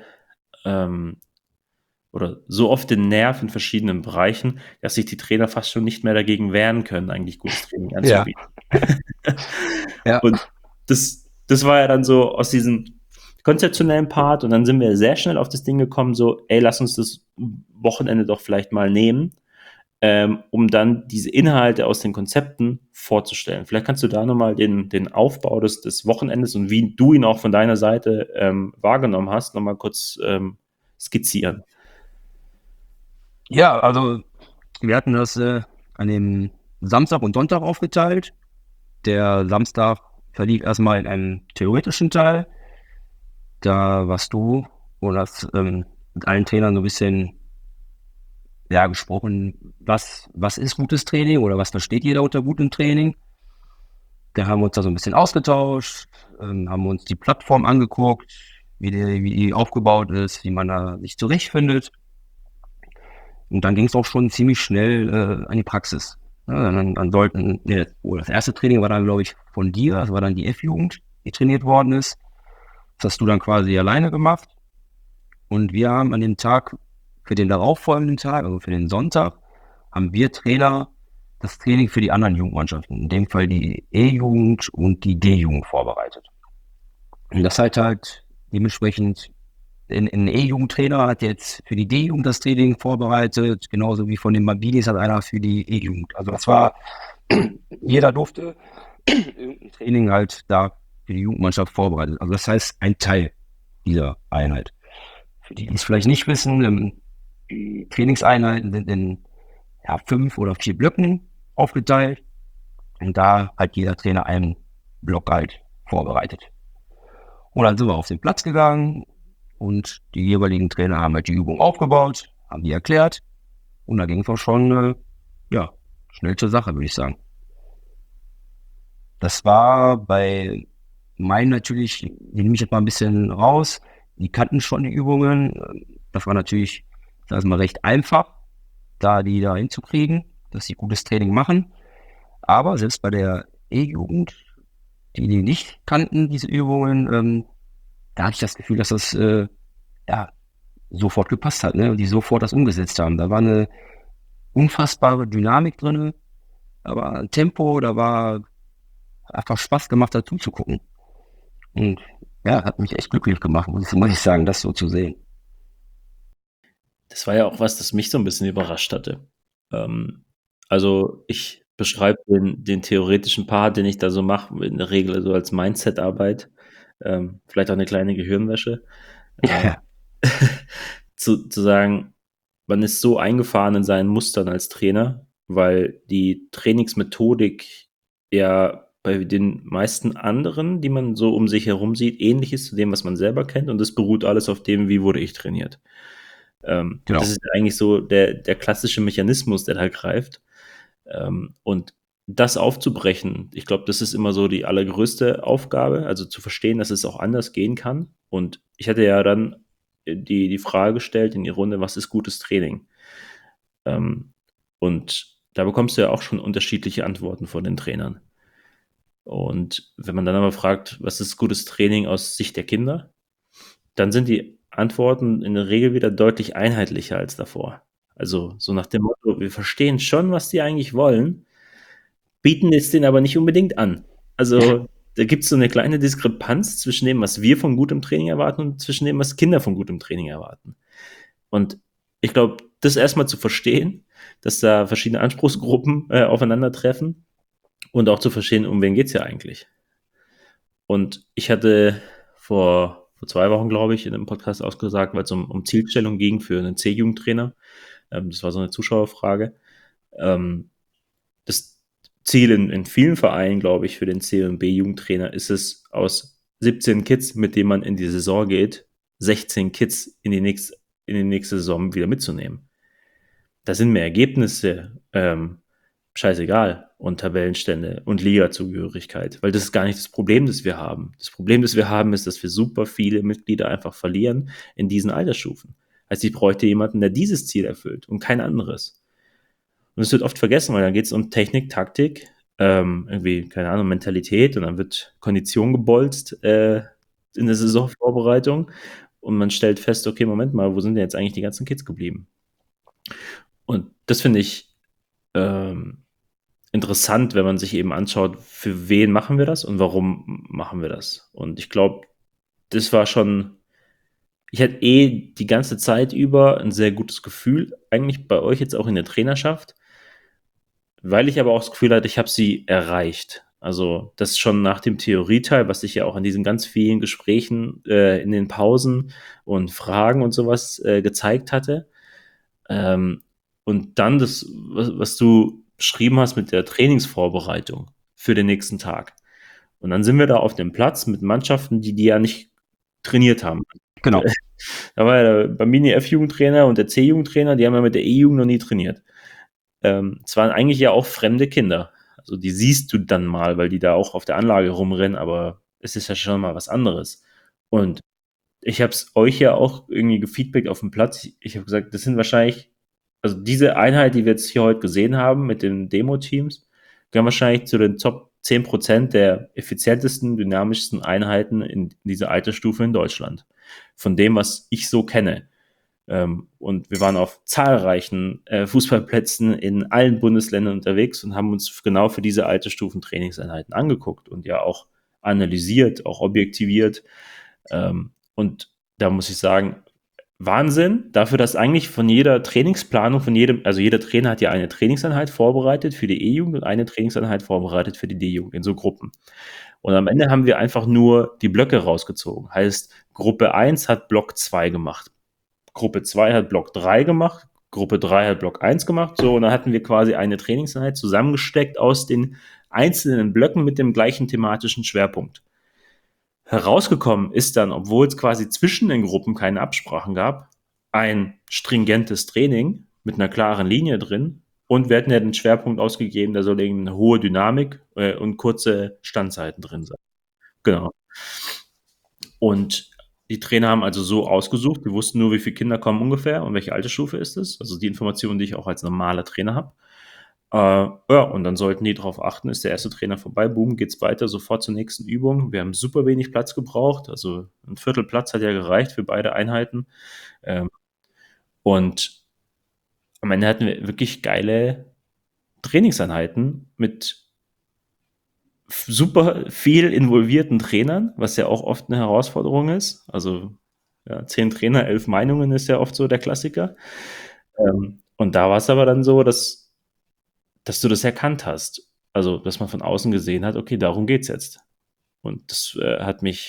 oder so oft den Nerv in verschiedenen Bereichen, dass sich die Trainer fast schon nicht mehr dagegen wehren können, eigentlich gutes Training anzubieten. Ja. Und das war ja dann so aus diesem konzeptionellen Part, und dann sind wir sehr schnell auf das Ding gekommen, so, ey, lass uns das Wochenende doch vielleicht mal nehmen, um dann diese Inhalte aus den Konzepten vorzustellen. Vielleicht kannst du da nochmal den Aufbau des Wochenendes und wie du ihn auch von deiner Seite wahrgenommen hast, nochmal kurz skizzieren. Ja, also wir hatten das an dem Samstag und Sonntag aufgeteilt. Der Samstag verlief erstmal in einem theoretischen Teil. Da warst du und hast mit allen Trainern so ein bisschen gesprochen, was ist gutes Training oder was versteht jeder unter gutem Training. Da haben wir uns da so ein bisschen ausgetauscht, haben uns die Plattform angeguckt, wie die aufgebaut ist, wie man da sich zurechtfindet. Und dann ging es auch schon ziemlich schnell an die Praxis. Ja, dann sollten, das erste Training war dann, glaube ich, von dir, das war dann die F-Jugend, die trainiert worden ist. Das hast du dann quasi alleine gemacht. Und wir haben an dem Tag, für den darauffolgenden Tag, also für den Sonntag, haben wir Trainer das Training für die anderen Jugendmannschaften, in dem Fall die E-Jugend und die D-Jugend vorbereitet. Und das halt dementsprechend, ein E-Jugendtrainer hat jetzt für die D-Jugend das Training vorbereitet, genauso wie von den Mambinis hat einer für die E-Jugend. Also das war, jeder durfte irgendein Training halt da für die Jugendmannschaft vorbereitet. Also das heißt, ein Teil dieser Einheit. Für die es vielleicht nicht wissen, die Trainingseinheiten sind in 5 oder 4 Blöcken aufgeteilt und da hat jeder Trainer einen Block halt vorbereitet. Und dann sind wir auf den Platz gegangen und die jeweiligen Trainer haben halt die Übung aufgebaut, haben die erklärt und da ging es auch schon schnell zur Sache, würde ich sagen. Das war bei meinen natürlich, die nehme ich jetzt mal ein bisschen raus, die kannten schon die Übungen. Das war natürlich, sag ich mal, recht einfach, die da hinzukriegen, dass sie gutes Training machen. Aber selbst bei der E-Jugend, die nicht kannten, diese Übungen, da hatte ich das Gefühl, dass das sofort gepasst hat, ne? Und die sofort das umgesetzt haben. Da war eine unfassbare Dynamik drin, da war ein Tempo, da war einfach Spaß gemacht, dazu zu gucken. Und hat mich echt glücklich gemacht, muss ich sagen, das so zu sehen. Das war ja auch was, das mich so ein bisschen überrascht hatte. Also ich beschreibe den theoretischen Part, den ich da so mache, in der Regel so als Mindset-Arbeit. Vielleicht auch eine kleine Gehirnwäsche. Ja. Zu sagen, man ist so eingefahren in seinen Mustern als Trainer, weil die Trainingsmethodik ja bei den meisten anderen, die man so um sich herum sieht, ähnlich ist zu dem, was man selber kennt, und das beruht alles auf dem, wie wurde ich trainiert. Genau. Das ist eigentlich so der klassische Mechanismus, der da greift. Und das aufzubrechen, ich glaube, das ist immer so die allergrößte Aufgabe, also zu verstehen, dass es auch anders gehen kann. Und ich hatte ja dann die Frage gestellt in die Runde, was ist gutes Training? Und da bekommst du ja auch schon unterschiedliche Antworten von den Trainern. Und wenn man dann aber fragt, was ist gutes Training aus Sicht der Kinder, dann sind die Antworten in der Regel wieder deutlich einheitlicher als davor. Also so nach dem Motto, wir verstehen schon, was die eigentlich wollen, bieten es denen aber nicht unbedingt an. Also da gibt es so eine kleine Diskrepanz zwischen dem, was wir von gutem Training erwarten, und zwischen dem, was Kinder von gutem Training erwarten. Und ich glaube, das erstmal zu verstehen, dass da verschiedene Anspruchsgruppen aufeinandertreffen, und auch zu verstehen, um wen geht es ja eigentlich. Und ich hatte vor 2 Wochen, glaube ich, in einem Podcast ausgesagt, weil es um Zielstellung ging für einen C-Jugendtrainer. Das war so eine Zuschauerfrage. Das Ziel in vielen Vereinen, glaube ich, für den C- und B-Jugendtrainer ist es, aus 17 Kids, mit denen man in die Saison geht, 16 Kids in die nächste Saison wieder mitzunehmen. Da sind mir Ergebnisse scheißegal und Tabellenstände und Ligazugehörigkeit, weil das ist gar nicht das Problem, das wir haben. Das Problem, das wir haben, ist, dass wir super viele Mitglieder einfach verlieren in diesen Altersstufen. Also ich bräuchte jemanden, der dieses Ziel erfüllt und kein anderes. Und es wird oft vergessen, weil dann geht es um Technik, Taktik, irgendwie, keine Ahnung, Mentalität, und dann wird Kondition gebolzt in der Saisonvorbereitung, und man stellt fest, okay, Moment mal, wo sind denn jetzt eigentlich die ganzen Kids geblieben? Und das finde ich interessant, wenn man sich eben anschaut, für wen machen wir das und warum machen wir das. Und ich glaube, das war schon, ich hatte die ganze Zeit über ein sehr gutes Gefühl, eigentlich bei euch jetzt auch in der Trainerschaft, weil ich aber auch das Gefühl hatte, ich habe sie erreicht. Also das schon nach dem Theorieteil, was ich ja auch in diesen ganz vielen Gesprächen in den Pausen und Fragen und sowas gezeigt hatte. Und dann das, was du beschrieben hast mit der Trainingsvorbereitung für den nächsten Tag. Und dann sind wir da auf dem Platz mit Mannschaften, die ja nicht trainiert haben. Genau. Da war ja der Bambini F-Jugendtrainer und der C-Jugendtrainer, die haben ja mit der E-Jugend noch nie trainiert. Es waren eigentlich ja auch fremde Kinder. Also die siehst du dann mal, weil die da auch auf der Anlage rumrennen, aber es ist ja schon mal was anderes. Und ich habe es euch ja auch irgendwie gefeedbackt auf dem Platz. Ich habe gesagt, das sind wahrscheinlich, also diese Einheit, die wir jetzt hier heute gesehen haben mit den Demo-Teams, gehören wahrscheinlich zu den Top 10% der effizientesten, dynamischsten Einheiten in dieser Altersstufe in Deutschland. Von dem, was ich so kenne. Und wir waren auf zahlreichen Fußballplätzen in allen Bundesländern unterwegs und haben uns genau für diese Altersstufen Trainingseinheiten angeguckt und ja auch analysiert, auch objektiviert. Und da muss ich sagen, Wahnsinn, dafür, dass eigentlich von jeder Trainingsplanung, also jeder Trainer hat ja eine Trainingseinheit vorbereitet für die E-Jugend und eine Trainingseinheit vorbereitet für die D-Jugend in so Gruppen. Und am Ende haben wir einfach nur die Blöcke rausgezogen. Heißt, Gruppe 1 hat Block 2 gemacht. Gruppe 2 hat Block 3 gemacht. Gruppe 3 hat Block 1 gemacht. So, und dann hatten wir quasi eine Trainingseinheit zusammengesteckt aus den einzelnen Blöcken mit dem gleichen thematischen Schwerpunkt. Herausgekommen ist dann, obwohl es quasi zwischen den Gruppen keine Absprachen gab, ein stringentes Training mit einer klaren Linie drin, und wir hatten ja den Schwerpunkt ausgegeben, da soll eben eine hohe Dynamik und kurze Standzeiten drin sein. Genau. Und die Trainer haben also so ausgesucht, wir wussten nur, wie viele Kinder kommen ungefähr und welche Altersstufe ist es, also die Informationen, die ich auch als normaler Trainer habe. Ja, und dann sollten die darauf achten, ist der erste Trainer vorbei, boom, geht's weiter, sofort zur nächsten Übung. Wir haben super wenig Platz gebraucht, also ein Viertel Platz hat ja gereicht für beide Einheiten. Und am Ende hatten wir wirklich geile Trainingseinheiten mit super viel involvierten Trainern, was ja auch oft eine Herausforderung ist. Also ja, 10 Trainer, 11 Meinungen ist ja oft so der Klassiker. Und da war es aber dann so, dass du das erkannt hast. Also, dass man von außen gesehen hat, okay, darum geht's jetzt. Und das hat mich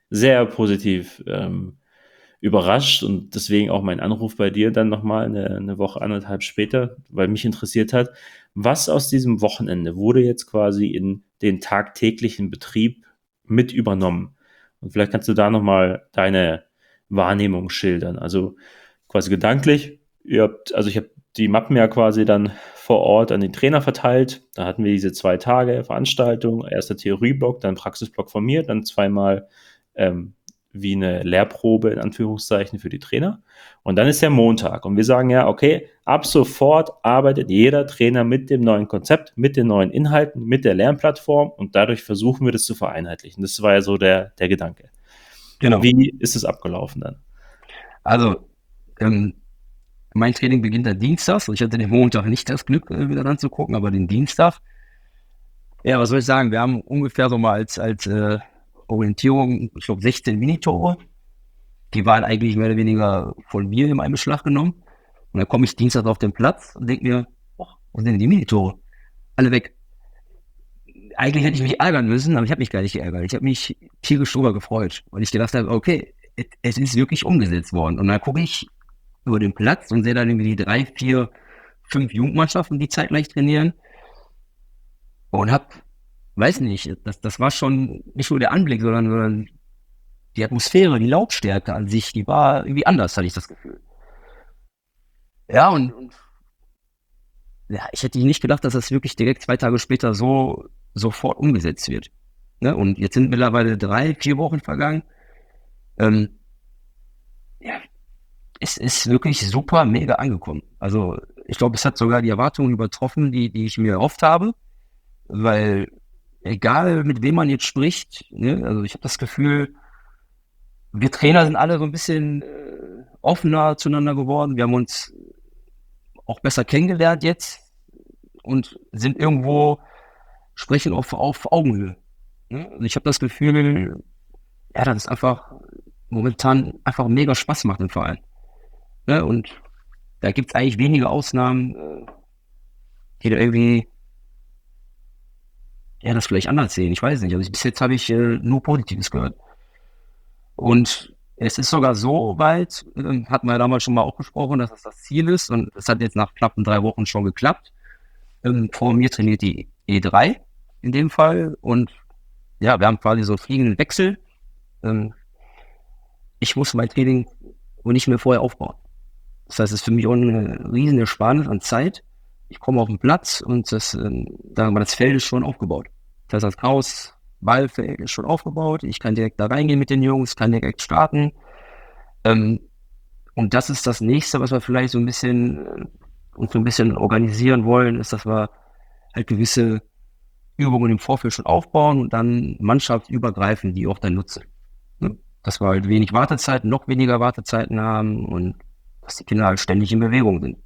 sehr positiv überrascht und deswegen auch mein Anruf bei dir dann nochmal eine Woche, anderthalb später, weil mich interessiert hat, was aus diesem Wochenende wurde jetzt quasi in den tagtäglichen Betrieb mit übernommen? Und vielleicht kannst du da nochmal deine Wahrnehmung schildern. Also quasi gedanklich, also ich habe die Mappen ja quasi dann vor Ort an den Trainer verteilt. Da hatten wir diese 2 Tage Veranstaltung, erster Theorieblock, dann Praxisblock von mir, dann zweimal wie eine Lehrprobe in Anführungszeichen für die Trainer. Und dann ist der Montag und wir sagen ja, okay, ab sofort arbeitet jeder Trainer mit dem neuen Konzept, mit den neuen Inhalten, mit der Lernplattform und dadurch versuchen wir das zu vereinheitlichen. Das war ja so der Gedanke. Genau. Wie ist es abgelaufen dann? Also, mein Training beginnt am Dienstag. Ich hatte den Montag nicht das Glück, wieder anzugucken, aber den Dienstag. Ja, was soll ich sagen? Wir haben ungefähr so mal als Orientierung, ich glaube, 16 Minitore. Die waren eigentlich mehr oder weniger von mir in einen Beschlag genommen. Und dann komme ich Dienstag auf den Platz und denke mir, wo sind denn die Minitore? Alle weg. Eigentlich hätte ich mich ärgern müssen, aber ich habe mich gar nicht geärgert. Ich habe mich tierisch drüber gefreut, weil ich gedacht habe, okay, es ist wirklich umgesetzt worden. Und dann gucke ich über den Platz und sehe dann irgendwie die 3, 4, 5 Jugendmannschaften, die zeitgleich trainieren. Und weiß nicht, das war schon nicht nur der Anblick, sondern die Atmosphäre, die Lautstärke an sich, die war irgendwie anders, hatte ich das Gefühl. Ja, und ja, ich hätte nicht gedacht, dass das wirklich direkt 2 Tage später so sofort umgesetzt wird. Ne? Und jetzt sind mittlerweile 3, 4 Wochen vergangen. Ja, es ist wirklich super, mega angekommen. Also ich glaube, es hat sogar die Erwartungen übertroffen, die ich mir erhofft habe, weil egal mit wem man jetzt spricht, ne, also ich habe das Gefühl, wir Trainer sind alle so ein bisschen offener zueinander geworden. Wir haben uns auch besser kennengelernt jetzt und sind irgendwo, sprechen auf Augenhöhe. Ne? Also ich habe das Gefühl, ja, dass es einfach momentan einfach mega Spaß macht im Verein. Ne? Und da gibt es eigentlich wenige Ausnahmen, die da irgendwie ja, das vielleicht anders sehen. Ich weiß nicht. Also bis jetzt habe ich nur Positives gehört. Und es ist sogar so weit, hatten wir ja damals schon mal auch besprochen, dass das Ziel ist. Und es hat jetzt nach knappen 3 Wochen schon geklappt. Vor mir trainiert die E3 in dem Fall. Und ja, wir haben quasi so einen fliegenden Wechsel. Ich muss mein Training wohl nicht mehr vorher aufbauen. Das heißt, es ist für mich auch eine riesen Ersparnis an Zeit. Ich komme auf den Platz und das Feld ist schon aufgebaut. Das heißt, das Chaos Ballfeld ist schon aufgebaut. Ich kann direkt da reingehen mit den Jungs, kann direkt starten. Und das ist das Nächste, was wir vielleicht so ein bisschen organisieren wollen, ist, dass wir halt gewisse Übungen im Vorfeld schon aufbauen und dann mannschaftsübergreifend die auch dann nutzen. Dass wir halt wenig Wartezeiten, noch weniger Wartezeiten haben und dass die Kinder halt ständig in Bewegung sind.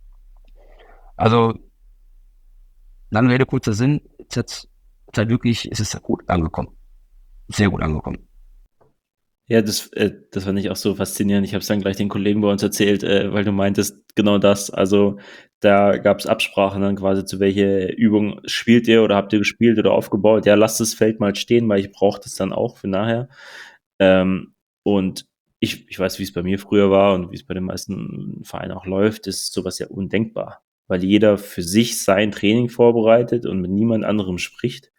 Also, lange Rede, kurzer Sinn, es ist gut angekommen. Sehr gut angekommen. Ja, das fand ich auch so faszinierend. Ich habe es dann gleich den Kollegen bei uns erzählt, weil du meintest genau das. Also da gab es Absprachen dann quasi, zu welche Übung spielt ihr oder habt ihr gespielt oder aufgebaut. Ja, lasst das Feld mal stehen, weil ich brauche das dann auch für nachher. Und ich weiß, wie es bei mir früher war und wie es bei den meisten Vereinen auch läuft, ist sowas ja undenkbar, weil jeder für sich sein Training vorbereitet und mit niemand anderem spricht.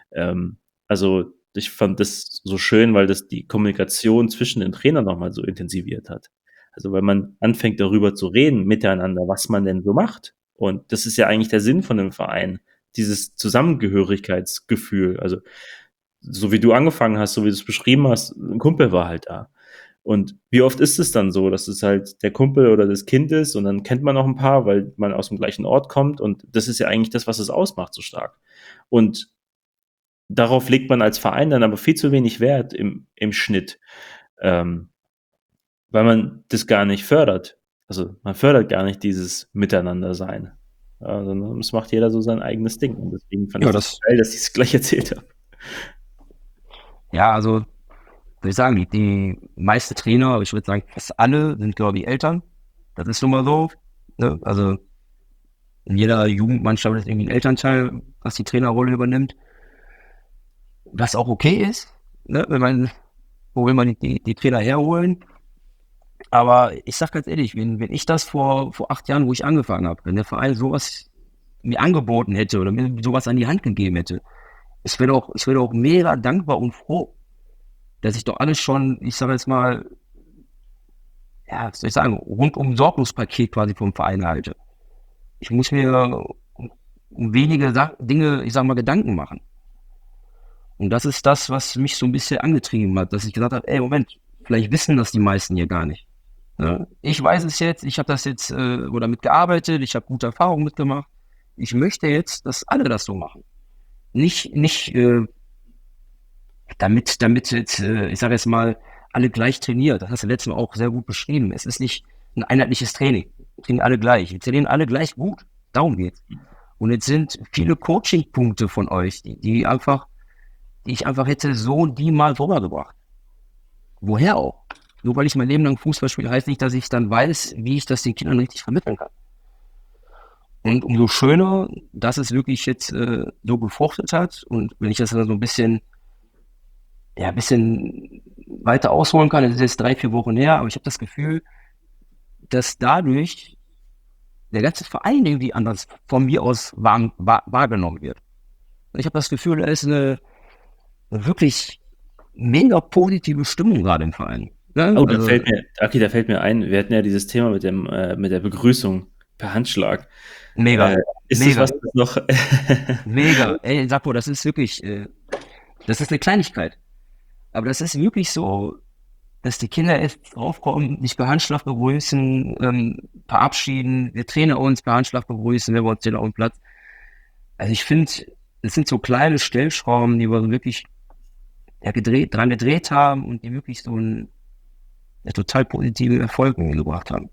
Also ich fand das so schön, weil das die Kommunikation zwischen den Trainern nochmal so intensiviert hat. Also weil man anfängt darüber zu reden miteinander, was man denn so macht. Und das ist ja eigentlich der Sinn von einem Verein, dieses Zusammengehörigkeitsgefühl. Also so wie du angefangen hast, so wie du es beschrieben hast, ein Kumpel war halt da. Und wie oft ist es dann so, dass es halt der Kumpel oder das Kind ist und dann kennt man noch ein paar, weil man aus dem gleichen Ort kommt und das ist ja eigentlich das, was es ausmacht, so stark. Und darauf legt man als Verein dann aber viel zu wenig Wert im Schnitt, weil man das gar nicht fördert. Also man fördert gar nicht dieses Miteinander-Sein, sondern es macht jeder so sein eigenes Ding. Und deswegen fand ich das geil, dass ich es gleich erzählt habe. Ja, also würde ich sagen, die meisten Trainer, ich würde sagen fast alle, sind glaube ich Eltern. Das ist nun mal so. Ne? Also in jeder Jugendmannschaft ist irgendwie ein Elternteil, was die Trainerrolle übernimmt. Was auch okay ist, ne? Wenn man wo will man die Trainer herholen? Aber ich sag ganz ehrlich, wenn ich das vor 8 Jahren, wo ich angefangen habe, wenn der Verein sowas mir angeboten hätte oder mir sowas an die Hand gegeben hätte, ich wäre doch mega dankbar und froh, dass ich doch alles schon, ich sage jetzt mal, ja, was soll ich sagen, rundum Sorglos-Paket quasi vom Verein halte. Ich muss mir um wenige Dinge, ich sag mal, Gedanken machen. Und das ist das, was mich so ein bisschen angetrieben hat, dass ich gesagt habe, ey, Moment, vielleicht wissen das die meisten hier gar nicht. Ja, ich weiß es jetzt, ich habe das jetzt oder mitgearbeitet, ich habe gute Erfahrungen mitgemacht. Ich möchte jetzt, dass alle das so machen. Nicht damit jetzt, ich sage jetzt mal, alle gleich trainiert. Das hast du letztes Mal auch sehr gut beschrieben. Es ist nicht ein einheitliches Training. Wir trainieren alle gleich. Wir trainieren alle gleich gut. Darum geht's. Und jetzt sind viele Coaching-Punkte von euch, die ich einfach hätte so und die mal rübergebracht. Woher auch? Nur weil ich mein Leben lang Fußball spiele, heißt nicht, dass ich dann weiß, wie ich das den Kindern richtig vermitteln kann. Und umso schöner, dass es wirklich jetzt so gefruchtet hat. Und wenn ich das dann so ein bisschen weiter ausholen kann, das ist jetzt 3-4 Wochen her, aber ich habe das Gefühl, dass dadurch der ganze Verein irgendwie anders von mir aus wahrgenommen wird. Ich habe das Gefühl, da ist eine wirklich mega positive Stimmung gerade im Verein. Ja, Oh, da fällt mir ein, wir hatten ja dieses Thema mit der Begrüßung per Handschlag. mega, Ist das mega, was, das noch? mega. Ey, Sakko, das ist wirklich, das ist eine Kleinigkeit. Aber das ist wirklich so, dass die Kinder erst draufkommen, sich per Handschlag begrüßen, verabschieden, wir Trainer uns per Handschlag begrüßen, wenn wir uns den auf dem Platz. Also ich finde, es sind so kleine Stellschrauben, die wir so wirklich dran gedreht haben und die wirklich so einen total positiven Erfolg gebracht haben.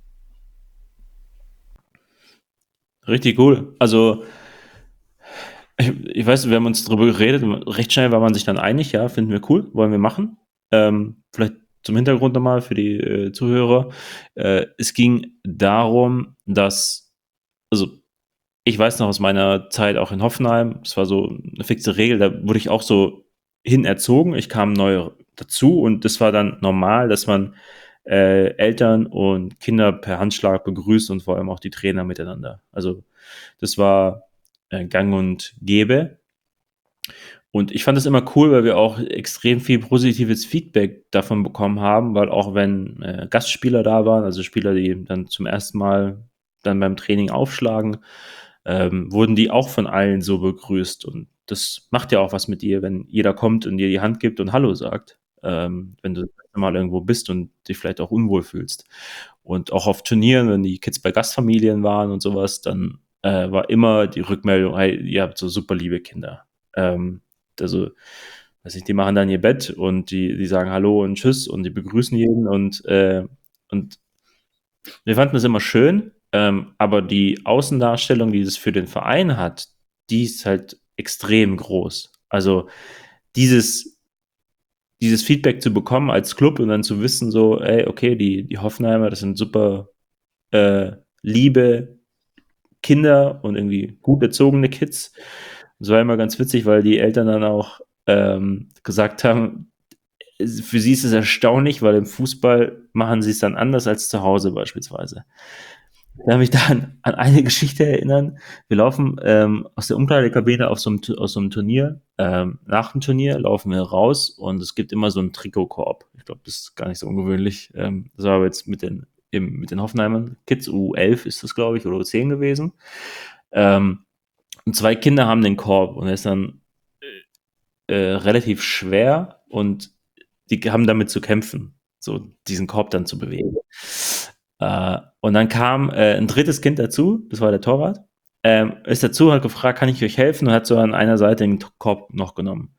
Richtig cool. Also, ich weiß, wir haben uns darüber geredet, recht schnell war man sich dann einig, ja, finden wir cool, wollen wir machen. Vielleicht zum Hintergrund nochmal für die Zuhörer. Es ging darum, dass, also ich weiß noch aus meiner Zeit auch in Hoffenheim, das war so eine fixe Regel, da wurde ich auch so hin erzogen, ich kam neu dazu und das war dann normal, dass man Eltern und Kinder per Handschlag begrüßt und vor allem auch die Trainer miteinander. Also das war gang und gäbe. Und ich fand das immer cool, weil wir auch extrem viel positives Feedback davon bekommen haben, weil auch wenn Gastspieler da waren, also Spieler, die dann zum ersten Mal dann beim Training aufschlagen, wurden die auch von allen so begrüßt. Und das macht ja auch was mit dir, wenn jeder kommt und dir die Hand gibt und Hallo sagt, wenn du das erste Mal irgendwo bist und dich vielleicht auch unwohl fühlst. Und auch auf Turnieren, wenn die Kids bei Gastfamilien waren und sowas, dann war immer die Rückmeldung, hey, ihr habt so super liebe Kinder. Also, weiß nicht, die machen dann ihr Bett und die sagen Hallo und Tschüss und die begrüßen jeden und wir fanden das immer schön, aber die Außendarstellung, die es für den Verein hat, die ist halt extrem groß. Also dieses Feedback zu bekommen als Club und dann zu wissen so, ey, okay, die Hoffenheimer, das sind super liebe Kinder und irgendwie gut erzogene Kids. Das war immer ganz witzig, weil die Eltern dann auch gesagt haben, für sie ist es erstaunlich, weil im Fußball machen sie es dann anders als zu Hause beispielsweise. Ich kann mich da an eine Geschichte erinnern. Wir laufen aus der Umkleidekabine aus so einem Turnier, nach dem Turnier laufen wir raus und es gibt immer so einen Trikotkorb. Ich glaube, das ist gar nicht so ungewöhnlich. Das war aber jetzt mit den Hoffenheimern Kids, U11 ist das, glaube ich, oder U10 gewesen. Und 2 Kinder haben den Korb und er ist dann relativ schwer und die haben damit zu kämpfen, so diesen Korb dann zu bewegen. Und dann kam ein drittes Kind dazu, das war der Torwart, ist dazu, hat gefragt, kann ich euch helfen? Und hat so an einer Seite den Korb noch genommen.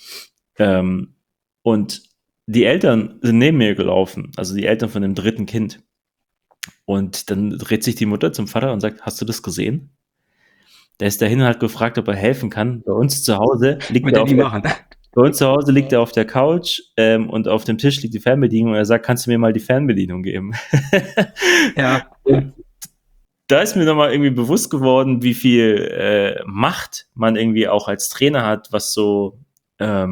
Und die Eltern sind neben mir gelaufen, also die Eltern von dem dritten Kind. Und dann dreht sich die Mutter zum Vater und sagt, hast du das gesehen? Der ist dahin und hat gefragt, ob er helfen kann. Bei uns zu Hause liegt er auf der Couch und auf dem Tisch liegt die Fernbedienung und er sagt, kannst du mir mal die Fernbedienung geben? Ja. Und da ist mir nochmal irgendwie bewusst geworden, wie viel Macht man irgendwie auch als Trainer hat, was so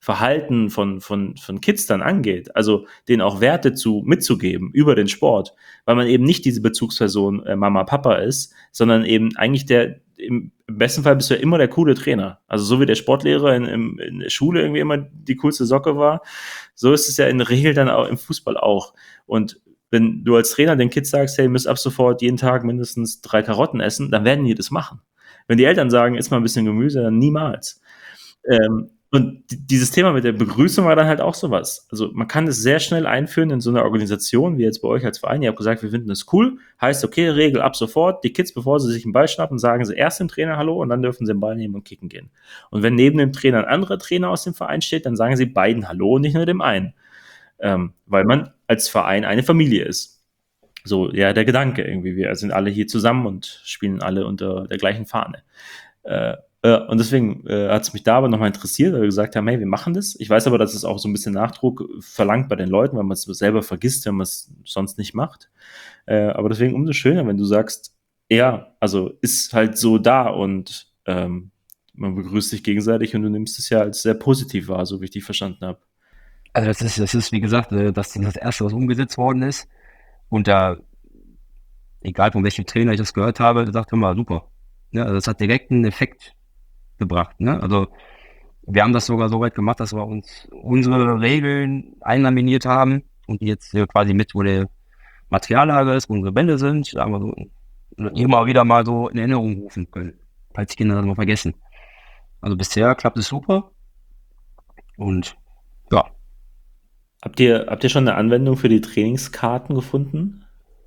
Verhalten von Kids dann angeht, also denen auch Werte mitzugeben über den Sport, weil man eben nicht diese Bezugsperson Mama, Papa ist, sondern eben eigentlich im besten Fall bist du ja immer der coole Trainer. Also so wie der Sportlehrer in der Schule irgendwie immer die coolste Socke war, so ist es ja in der Regel dann auch im Fußball auch. Und wenn du als Trainer den Kids sagst, hey, ihr müsst ab sofort jeden Tag mindestens 3 Karotten essen, dann werden die das machen. Wenn die Eltern sagen, isst mal ein bisschen Gemüse, dann niemals. Und dieses Thema mit der Begrüßung war dann halt auch sowas. Also man kann es sehr schnell einführen in so einer Organisation, wie jetzt bei euch als Verein. Ihr habt gesagt, wir finden das cool. Heißt, okay, Regel ab sofort. Die Kids, bevor sie sich einen Ball schnappen, sagen sie erst dem Trainer Hallo und dann dürfen sie den Ball nehmen und kicken gehen. Und wenn neben dem Trainer ein anderer Trainer aus dem Verein steht, dann sagen sie beiden Hallo und nicht nur dem einen. Weil man als Verein eine Familie ist. So, ja, der Gedanke irgendwie. Wir sind alle hier zusammen und spielen alle unter der gleichen Fahne. Und deswegen hat es mich da aber nochmal interessiert, weil wir gesagt haben, hey, wir machen das. Ich weiß aber, dass es auch so ein bisschen Nachdruck verlangt bei den Leuten, weil man es selber vergisst, wenn man es sonst nicht macht. Aber deswegen umso schöner, wenn du sagst, ja, also ist halt so da und man begrüßt sich gegenseitig und du nimmst es ja als sehr positiv wahr, so wie ich dich verstanden habe. Also das ist wie gesagt, das Erste, was umgesetzt worden ist. Und da, egal von welchem Trainer ich das gehört habe, der sagt immer, super. Ja, also das hat direkt einen Effekt gebracht. Ne? Also wir haben das sogar so weit gemacht, dass wir uns unsere Regeln einlaminiert haben und die jetzt quasi mit, wo der Materiallager ist, wo unsere Bälle sind, da haben wir so immer wieder mal so in Erinnerung rufen können, falls die Kinder das mal vergessen. Also bisher klappt es super und ja. Habt ihr schon eine Anwendung für die Trainingskarten gefunden?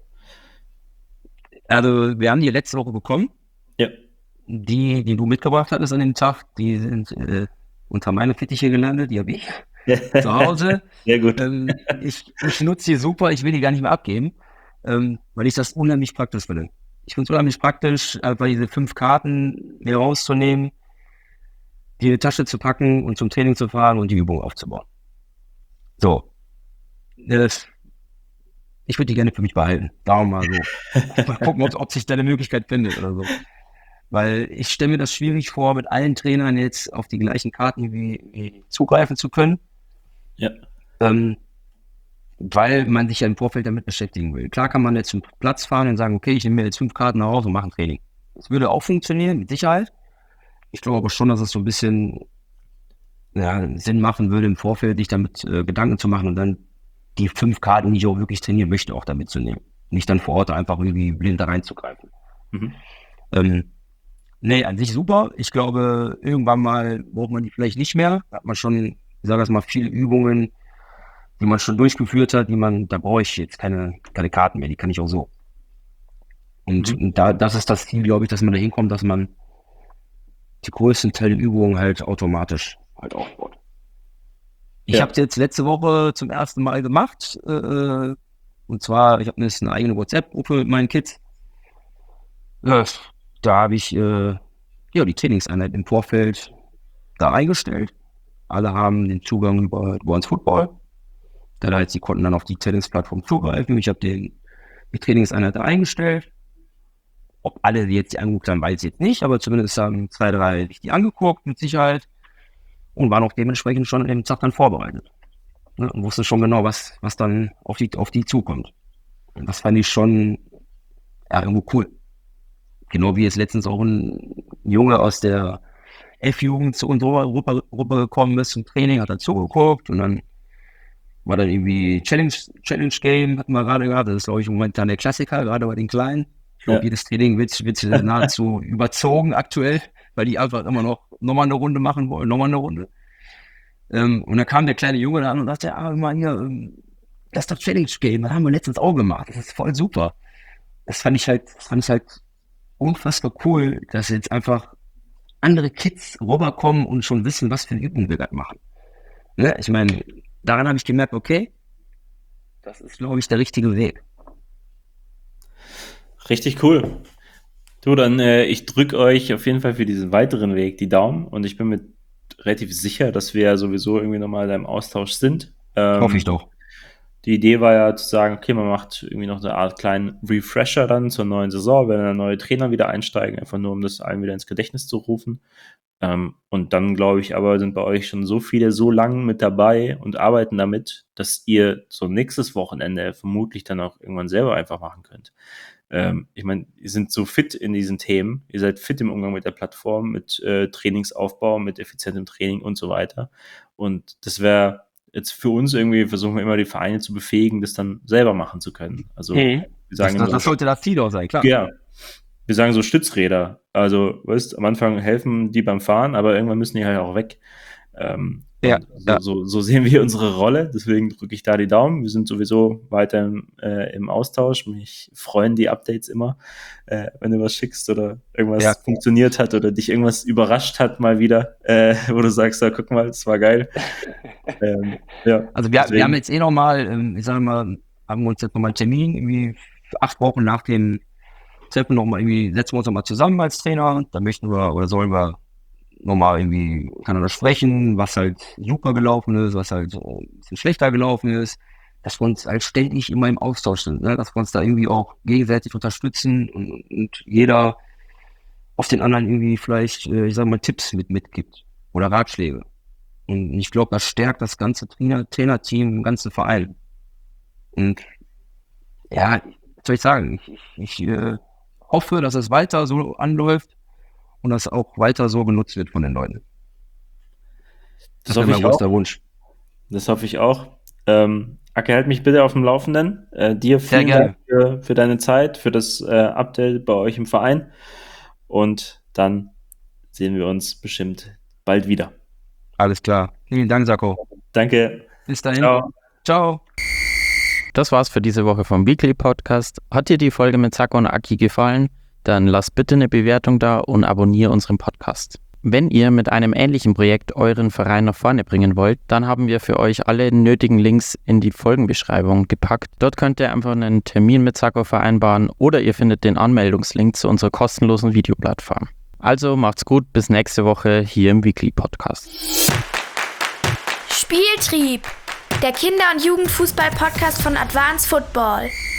Also wir haben die letzte Woche bekommen. Ja. Die du mitgebracht hattest an dem Tag, die sind unter meine Fittiche gelandet, die habe ich zu Hause. Sehr gut. Ich nutze die super, ich will die gar nicht mehr abgeben, weil ich das unheimlich praktisch finde. Ich finde es unheimlich praktisch, einfach diese 5 Karten mir rauszunehmen, die in die Tasche zu packen und zum Training zu fahren und die Übung aufzubauen. So. Ich würde die gerne für mich behalten. Darum mal so. Mal gucken, ob sich da eine Möglichkeit findet oder so. Weil ich stelle mir das schwierig vor, mit allen Trainern jetzt auf die gleichen Karten wie zugreifen zu können. Ja. Weil man sich ja im Vorfeld damit beschäftigen will. Klar kann man jetzt zum Platz fahren und sagen, okay, ich nehme mir jetzt 5 Karten nach Hause und mache ein Training. Das würde auch funktionieren, mit Sicherheit. Ich glaube aber schon, dass es so ein bisschen Sinn machen würde, im Vorfeld sich damit Gedanken zu machen und dann die 5 Karten, die ich auch wirklich trainieren möchte, auch damit zu nehmen. Nicht dann vor Ort einfach irgendwie blind da reinzugreifen. Nee, an sich super. Ich glaube, irgendwann mal braucht man die vielleicht nicht mehr. Da hat man schon, ich sage das mal, viele Übungen, die man schon durchgeführt hat, da brauche ich jetzt keine Karten mehr, die kann ich auch so. Und das ist das Ziel, glaube ich, dass man da hinkommt, dass man die größten Teil der Übungen halt automatisch halt aufbaut. Ich habe es jetzt letzte Woche zum ersten Mal gemacht. Und zwar, ich habe jetzt eine eigene WhatsApp-Gruppe mit meinen Kids. Da habe ich die Trainingseinheit im Vorfeld da eingestellt. Alle haben den Zugang über Advanced Football. Das heißt, sie konnten dann auf die Trainingsplattform zugreifen. Ich habe die Trainingseinheit da eingestellt. Ob alle die jetzt angeguckt haben, weiß ich jetzt nicht, aber zumindest haben 2, 3 sich die angeguckt, mit Sicherheit. Und waren auch dementsprechend schon an dem Tag dann vorbereitet. Ne? Und wussten schon genau, was dann auf die zukommt. Und das fand ich schon irgendwo cool. Genau wie jetzt letztens auch ein Junge aus der F-Jugend zu unserer Gruppe gekommen ist zum Training, hat dann zugeguckt und dann war dann irgendwie Challenge Game, hatten wir gerade gehabt. Das ist, glaube ich, momentan der Klassiker, gerade bei den Kleinen. Ich glaube, jedes Training wird nahezu überzogen aktuell, weil die einfach immer nochmal eine Runde machen wollen, nochmal eine Runde. Und dann kam der kleine Junge da an und sagte, mal hier, das ist doch Challenge Game, das haben wir letztens auch gemacht, das ist voll super. Das fand ich halt unfassbar cool, dass jetzt einfach andere Kids rüberkommen und schon wissen, was für eine Übung wir gerade machen. Ne? Ich meine, daran habe ich gemerkt, okay, das ist, glaube ich, der richtige Weg. Richtig cool. Du, dann ich drücke euch auf jeden Fall für diesen weiteren Weg die Daumen und ich bin mir relativ sicher, dass wir ja sowieso irgendwie nochmal da im Austausch sind. Hoffe ich doch. Die Idee war ja zu sagen, okay, man macht irgendwie noch eine Art kleinen Refresher dann zur neuen Saison, wenn dann neue Trainer wieder einsteigen, einfach nur um das allen wieder ins Gedächtnis zu rufen. Und dann, glaube ich, aber sind bei euch schon so viele so lang mit dabei und arbeiten damit, dass ihr so nächstes Wochenende vermutlich dann auch irgendwann selber einfach machen könnt. Ich meine, ihr seid so fit in diesen Themen, ihr seid fit im Umgang mit der Plattform, mit Trainingsaufbau, mit effizientem Training und so weiter. Und das wäre jetzt für uns irgendwie, versuchen wir immer die Vereine zu befähigen, das dann selber machen zu können. Also wir sagen das sollte das Ziel auch sein, klar. Ja, wir sagen so Stützräder. Also, weißt, am Anfang helfen die beim Fahren, aber irgendwann müssen die halt auch weg. So sehen wir unsere Rolle. Deswegen drücke ich da die Daumen. Wir sind sowieso weiter im Austausch. Mich freuen die Updates immer, wenn du was schickst oder irgendwas funktioniert hat oder dich irgendwas überrascht hat mal wieder, wo du sagst, guck mal, das war geil. Also wir haben jetzt nochmal, ich sage mal, haben wir uns jetzt nochmal einen Termin, irgendwie 8 Wochen nach dem Treffen nochmal irgendwie, setzen wir uns nochmal zusammen als Trainer, da möchten wir oder sollen wir nochmal irgendwie miteinander sprechen, was halt super gelaufen ist, was halt so ein bisschen schlechter gelaufen ist, dass wir uns halt ständig immer im Austausch sind, ne? Dass wir uns da irgendwie auch gegenseitig unterstützen und jeder auf den anderen irgendwie vielleicht, ich sag mal, Tipps mitgibt oder Ratschläge. Und ich glaube, das stärkt das ganze Trainerteam im ganzen Verein. Und ja, was soll ich sagen, ich hoffe, dass es weiter so anläuft und dass auch weiter so genutzt wird von den Leuten. Das ist mein größter Wunsch. Das hoffe ich auch. Ake, halt mich bitte auf dem Laufenden. Dir vielen Dank für deine Zeit, für das Update bei euch im Verein. Und dann sehen wir uns bestimmt bald wieder. Alles klar. Vielen Dank, Sacco. Danke. Bis dahin. Ciao. Ciao. Das war's für diese Woche vom Weekly Podcast. Hat dir die Folge mit Sacco und Aki gefallen? Dann lass bitte eine Bewertung da und abonniere unseren Podcast. Wenn ihr mit einem ähnlichen Projekt euren Verein nach vorne bringen wollt, dann haben wir für euch alle nötigen Links in die Folgenbeschreibung gepackt. Dort könnt ihr einfach einen Termin mit Sacco vereinbaren oder ihr findet den Anmeldungslink zu unserer kostenlosen Videoplattform. Also macht's gut, bis nächste Woche hier im Weekly Podcast. Spieltrieb, der Kinder- und Jugendfußball-Podcast von Advanced Football.